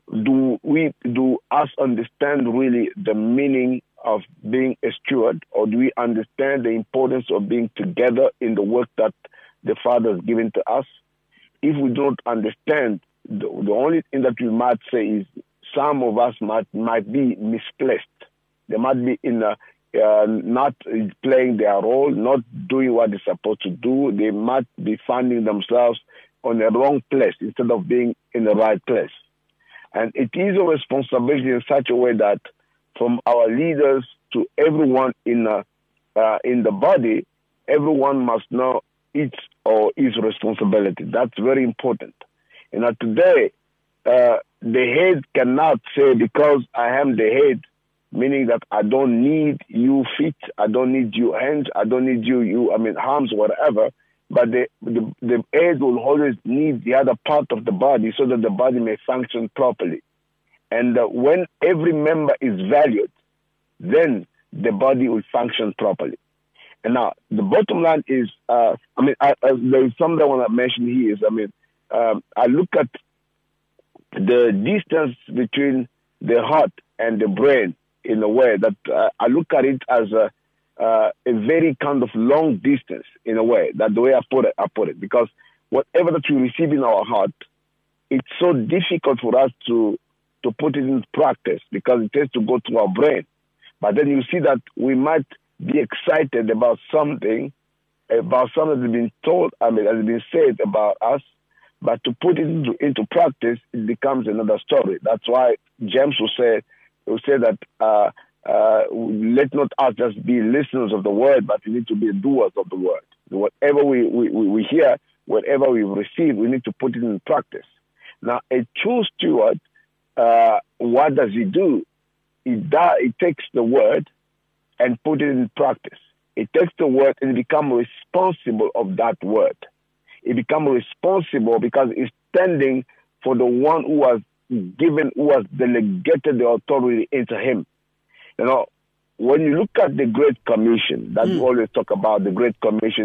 do we do us understand really the meaning of being a steward, or do we understand the importance of being together in the work that the Father has given to us? If we don't understand, the, the only thing that we might say is some of us might might be misplaced. They might be in a, uh, not playing their role, not doing what they're supposed to do. They might be finding themselves on the wrong place instead of being in the right place. And it is a responsibility in such a way that from our leaders to everyone in uh, uh, in the body, everyone must know its or his responsibility. That's very important. And uh, today, uh, the head cannot say, because I am the head, meaning that I don't need you feet, I don't need you hands, I don't need you, you I mean, arms, whatever. But the, the, the head will always need the other part of the body so that the body may function properly. And uh, when every member is valued, then the body will function properly. And now, the bottom line is, uh, I mean, I, I, there is something I want to mention here is, I mean, um, I look at the distance between the heart and the brain in a way that uh, I look at it as a, uh, a very kind of long distance in a way, that the way I put it, I put it, because whatever that we receive in our heart, it's so difficult for us to, to put it in practice because it has to go to our brain. But then you see that we might be excited about something, about something that's been told, I mean, has been said about us, but to put it into, into practice, it becomes another story. That's why James will say, will say that uh, uh, let not us just be listeners of the word, but we need to be doers of the word. Whatever we, we, we hear, whatever we receive, we need to put it in practice. Now, a true steward, uh, what does he do? He, does, he takes the word and put it in practice. He takes the word and becomes responsible of that word. He becomes responsible because he's standing for the one who has given, who has delegated the authority into him. You know, when you look at the Great Commission, that mm. we always talk about, the Great Commission,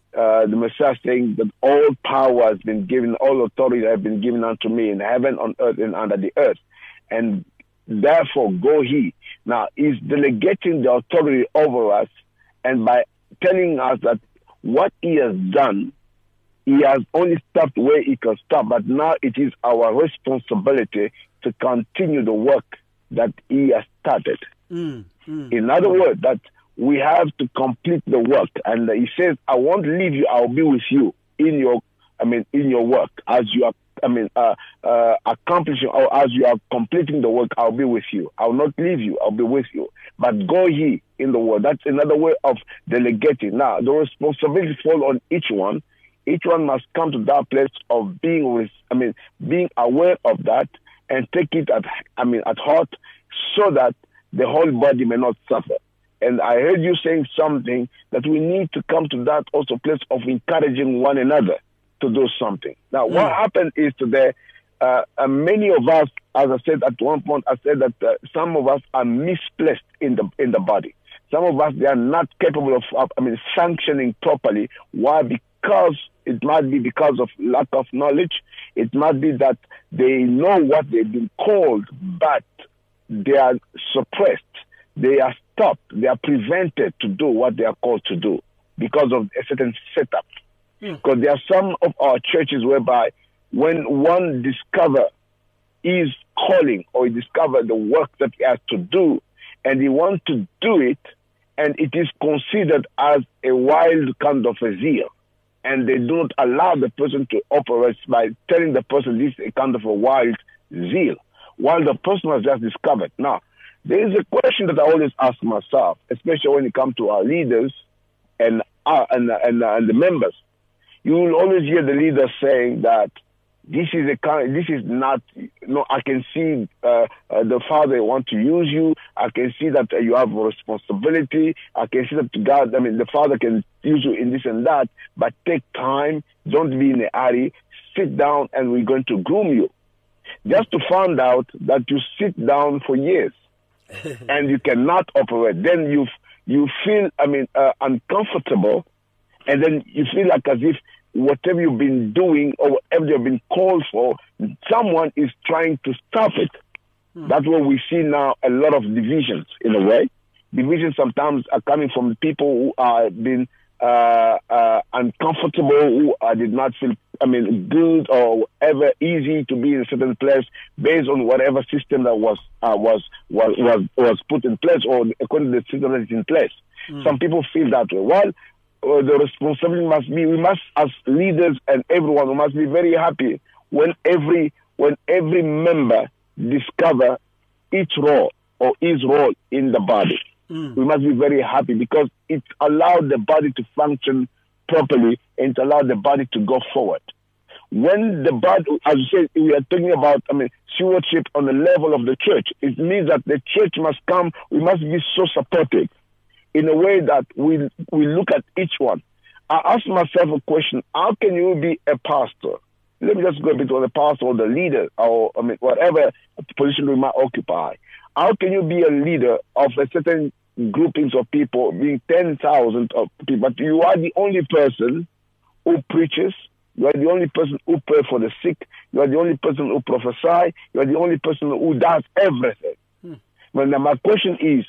uh, the Messiah saying that all power has been given, all authority has been given unto me in heaven, on earth, and under the earth. And therefore, go he. Now, he's delegating the authority over us, and by telling us that what he has done, he has only stopped where he can stop, but now it is our responsibility to continue the work that he has started. Mm, mm, In other mm. words, that we have to complete the work. And he says, I won't leave you, I'll be with you in your, I mean, in your work. As you are, I mean, uh, uh, accomplishing, or as you are completing the work, I'll be with you. I'll not leave you, I'll be with you. But go ye in the world. That's another way of delegating. Now, the responsibility falls on each one. Each one must come to that place of being with, I mean, being aware of that and take it at, I mean, at heart, so that the whole body may not suffer. And I heard you saying something that we need to come to that also place of encouraging one another to do something. Now, mm. what happened is today, uh, uh, many of us, as I said at one point, I said that uh, some of us are misplaced in the in the body. Some of us, they are not capable of, of, I mean, functioning properly. Why? Because it might be because of lack of knowledge. It might be that they know what they've been called, but they are suppressed. They are stopped. They are prevented to do what they are called to do because of a certain setup. Mm. Because there are some of our churches whereby when one discover his calling or he discover the work that he has to do, and he wants to do it, and it is considered as a wild kind of a zeal. And they do not allow the person to operate by telling the person this is a kind of a wild zeal, while the person has just discovered. Now, there is a question that I always ask myself, especially when it comes to our leaders and, our, and, and, and the members. You will always hear the leaders saying that this is a kind, this is not, you know, I can see uh, uh, the Father want to use you. I can see that uh, you have a responsibility. I can see that God, I mean, the Father can use you in this and that, but take time. Don't be in a hurry. Sit down and we're going to groom you. Just to find out that you sit down for years and you cannot operate. Then you you feel, I mean, uh, uncomfortable, and then you feel like as if whatever you've been doing or whatever you've been called for, someone is trying to stop it. Hmm. That's what we see now, a lot of divisions in a way. Divisions sometimes are coming from people who are being uh, uh, uncomfortable, who uh, did not feel, I mean, good or ever easy to be in a certain place based on whatever system that was uh, was, was was was put in place or according to the system that is in place. Hmm. Some people feel that way. Well, Uh, the responsibility must be, we must, as leaders and everyone, we must be very happy when every when every member discover each role or his role in the body. Mm. We must be very happy because it allowed the body to function properly and it allowed the body to go forward. When the body, as you said, we are talking about, I mean, stewardship on the level of the church. It means that the church must come, we must be so supportive in a way that we we look at each one. I ask myself a question: how can you be a pastor? Let me just go a bit on the pastor or the leader, or I mean, whatever position we might occupy. How can you be a leader of a certain groupings of people, being ten thousand of people, but you are the only person who preaches? You are the only person who prays for the sick. You are the only person who prophesies. You are the only person who does everything. Hmm. But now my question is: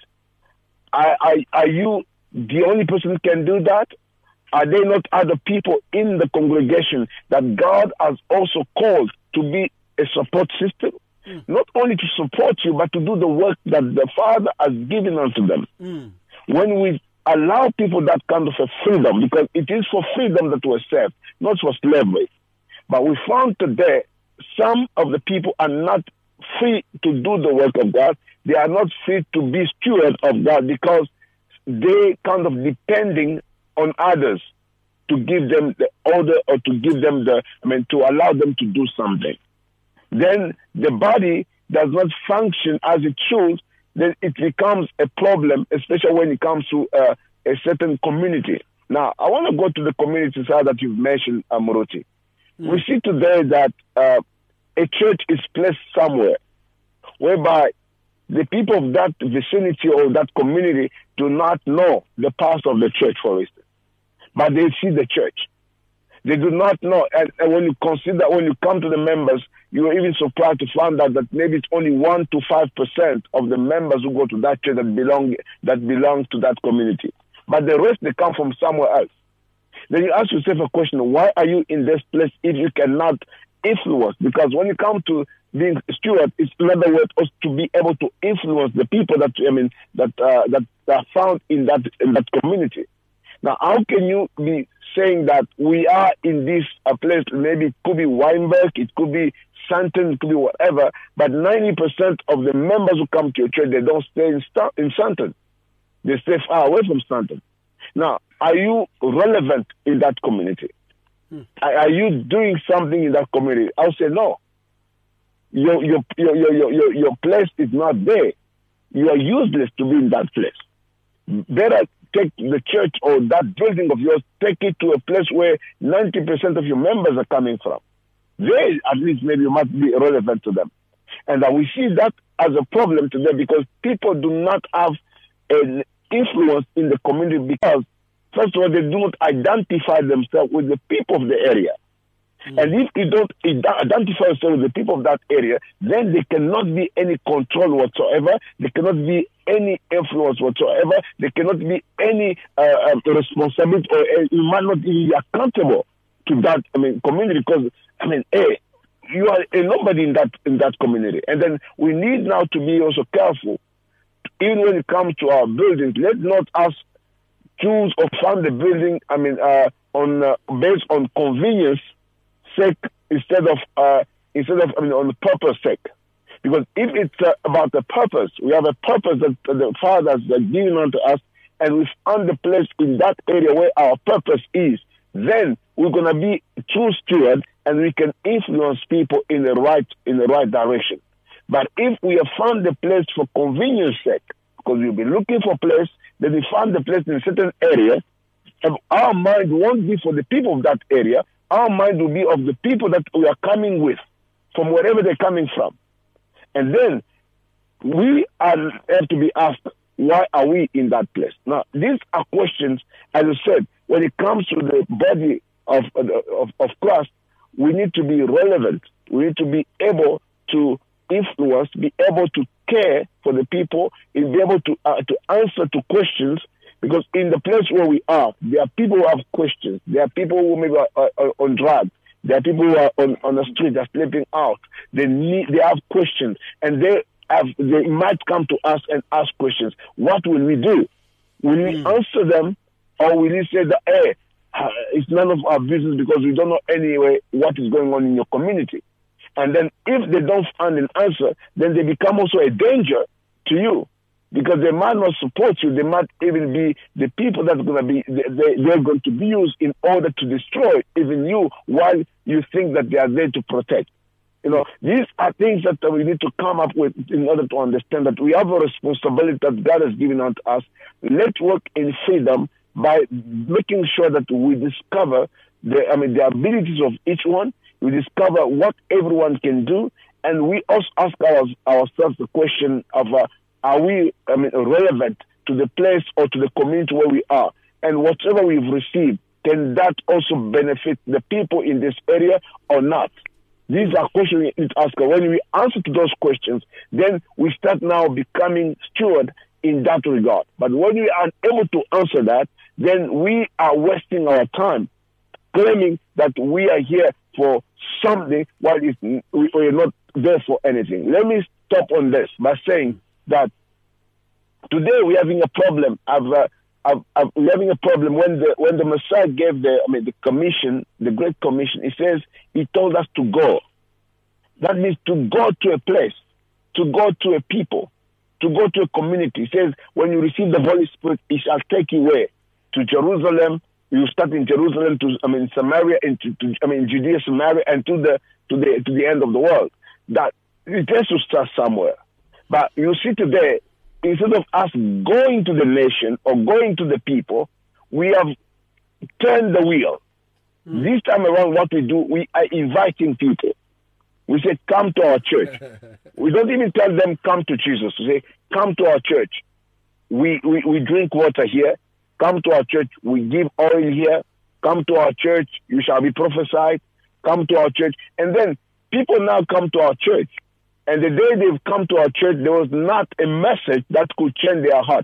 Are, are, are you the only person who can do that? Are there not other people in the congregation that God has also called to be a support system? Mm. Not only to support you, but to do the work that the Father has given unto them. Mm. When we allow people that kind of a freedom, because it is for freedom that we're saved, not for slavery. But we found today some of the people are not free to do the work of God. They are not free to be stewards of God because they kind of depending on others to give them the order or to give them the, I mean, to allow them to do something. Then the body does not function as it should. Then it becomes a problem, especially when it comes to uh, a certain community. Now, I want to go to the community side that you've mentioned, Amuruti. Mm. We see today that uh, a church is placed somewhere whereby the people of that vicinity or that community do not know the pastor of the church, for instance. but they see the church. They do not know. And, and when you consider, when you come to the members, you are even surprised to find out that maybe it's only one to five percent of the members who go to that church that belong that belong to that community. But the rest, they come from somewhere else. Then you ask yourself a question: why are you in this place if you cannot influence? Because when you come to being steward, it's another word also to be able to influence the people that I mean that uh, that are found in that in that community. Now, how can you be saying that we are in this uh, place? Maybe it could be Weinberg, it could be Sandton, it could be whatever, but ninety percent of the members who come to your church, they don't stay in, St- in Sandton. They stay far away from Sandton. Now, are you relevant in that community? Hmm. Are, are you doing something in that community? I'll say no. Your, your, your, your, your, your place is not there. You are useless to be in that place. Better take the church or that building of yours, take it to a place where ninety percent of your members are coming from. There, at least, maybe you must be relevant to them. And uh, we see that as a problem today because people do not have an influence in the community because, first of all, they do not identify themselves with the people of the area. Mm. And if you don't identify yourself with the people of that area, then there cannot be any control whatsoever. There cannot be any influence whatsoever. There cannot be any uh, uh, responsibility, or uh, you might not even be accountable to that. I mean, community because I mean, hey, you are a nobody in that in that community. And then we need now to be also careful, even when it comes to our buildings. Let not us choose or fund the building. I mean, uh, on uh, based on convenience sake instead of uh, instead of I mean on the purpose sake. Because if it's uh, about the purpose, we have a purpose that uh, the fathers are giving unto us, and we found the place in that area where our purpose is. Then we're gonna be true stewards, and we can influence people in the right in the right direction. But if we have found the place for convenience sake, because we'll be looking for a place, then we found the place in a certain area, and our mind won't be for the people of that area. Our mind will be of the people that we are coming with, from wherever they're coming from. And then we are, have to be asked, why are we in that place? Now, these are questions, as I said, when it comes to the body of, of, of Christ, we need to be relevant. We need to be able to influence, be able to care for the people, and be able to, uh, to answer to questions. Because in the place where we are, there are people who have questions. There are people who maybe are, are, are on drugs. There are people who are on, on the street, they're sleeping out. They need, they have questions, and they have, they might come to us and ask questions. What will we do? Will mm. we answer them, or will we say that, hey, uh, it's none of our business because we don't know anyway what is going on in your community? And then if they don't find an answer, then they become also a danger to you. Because they might not support you, they might even be the people that are going to be, they, they're going to be used in order to destroy even you while you think that they are there to protect. You know, these are things that we need to come up with in order to understand that we have a responsibility that God has given unto us. Let's work in freedom by making sure that we discover the, I mean, the abilities of each one. We discover what everyone can do, and we also ask our, ourselves the question of, uh, are we I mean, relevant to the place or to the community where we are? And whatever we've received, can that also benefit the people in this area or not? These are questions we need to ask. When we answer to those questions, then we start now becoming steward in that regard. But when we are able to answer that, then we are wasting our time claiming that we are here for something while it's, we are not there for anything. Let me stop on this by saying that today we're having a problem. I've, uh, I've, I've, we're having a problem when the when the Messiah gave the I mean the commission, the Great Commission. He says he told us to go. That means to go to a place, to go to a people, to go to a community. He says when you receive the Holy Spirit, He shall take you where? To Jerusalem. You start in Jerusalem to I mean Samaria, into to, I mean Judea, Samaria, and to the to the to the end of the world. That it has to start somewhere. But you see today, instead of us going to the nation or going to the people, we have turned the wheel. Mm. This time around, what we do, we are inviting people. We say, come to our church. We don't even tell them, come to Jesus. We say, come to our church. We, we, we drink water here. Come to our church, we give oil here. Come to our church, you shall be prophesied. Come to our church. And then people now come to our church. And the day they've come to our church, there was not a message that could change their heart.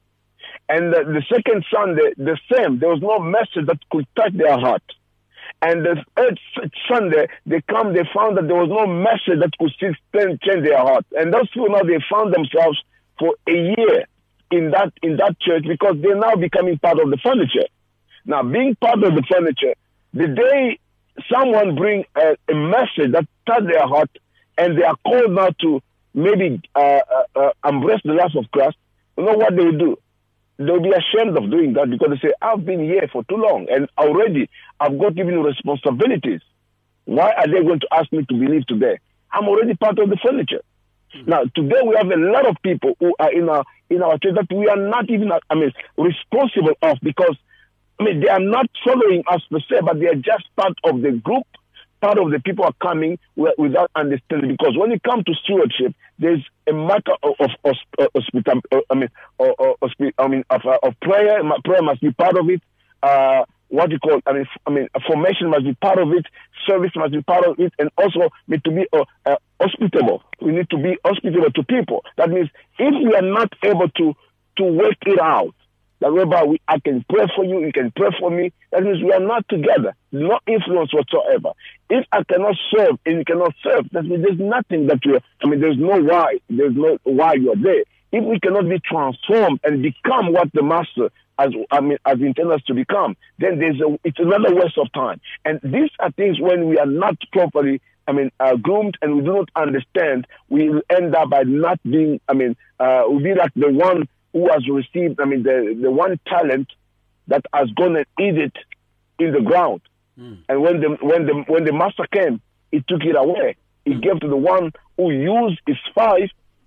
And the, the second Sunday, the same. There was no message that could touch their heart. And the third Sunday, they come, they found that there was no message that could change their heart. And those people now, they found themselves for a year in that in that church because they're now becoming part of the furniture. Now, being part of the furniture, the day someone bring a, a message that touch their heart, and they are called now to maybe uh, uh, uh, embrace the love of Christ, you know what they will do? They'll be ashamed of doing that because they say, I've been here for too long and already I've got given responsibilities. Why are they going to ask me to believe today? I'm already part of the furniture. Mm-hmm. Now, today we have a lot of people who are in our, in our church that we are not even, I mean, responsible of because, I mean, they are not following us per se, but they are just part of the group. Part of the people are coming without understanding because when it comes to stewardship, there's a matter of of, of, of I mean, of, of, I mean, of, of prayer. Prayer must be part of it. Uh, what you call, I mean, I mean, formation must be part of it. Service must be part of it, and also need to be uh, uh, hospitable. We need to be hospitable to people. That means if we are not able to to work it out, that whereby we, I can pray for you, you can pray for me. That means we are not together, no influence whatsoever. If I cannot serve and you cannot serve, that means there's nothing that you. I mean, there's no why. There's no why you're there. If we cannot be transformed and become what the master has, I mean, has intended us to become, then there's a, it's another waste of time. And these are things when we are not properly, I mean, uh, groomed and we do not understand, we will end up by not being. I mean, uh, we'll be like the one who has received, I mean, the, the one talent that has gone and eat it in the ground. Mm. And when the, when, the, when the master came, he took it away. He mm. gave to the one who used his five,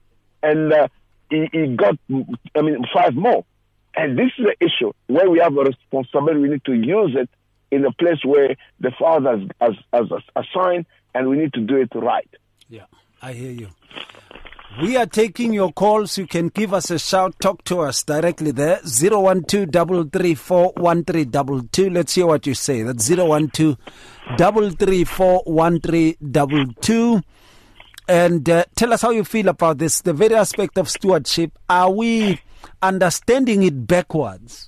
and uh, he, he got, I mean, five more. And this is the issue. Where we have a responsibility, we need to use it in a place where the Father has, has, has assigned, and we need to do it right. Yeah, I hear you. We are taking your calls. You can give us a shout. Talk to us directly there. zero one two, three three four, one three two two. Let's hear what you say. That's zero one two, three three four, one three two two. And uh, tell us how you feel about this. The very aspect of stewardship. Are we understanding it backwards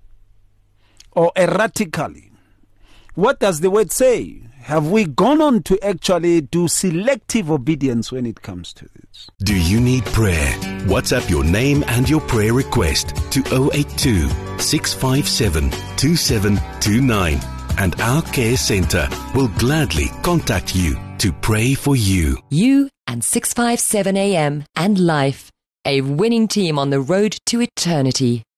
or erratically? What does the word say? Have we gone on to actually do selective obedience when it comes to this? Do you need prayer? WhatsApp your name and your prayer request to zero eight two, six five seven, two seven two nine, and our care center will gladly contact you to pray for you. You and six five seven A M and Life, a winning team on the road to eternity.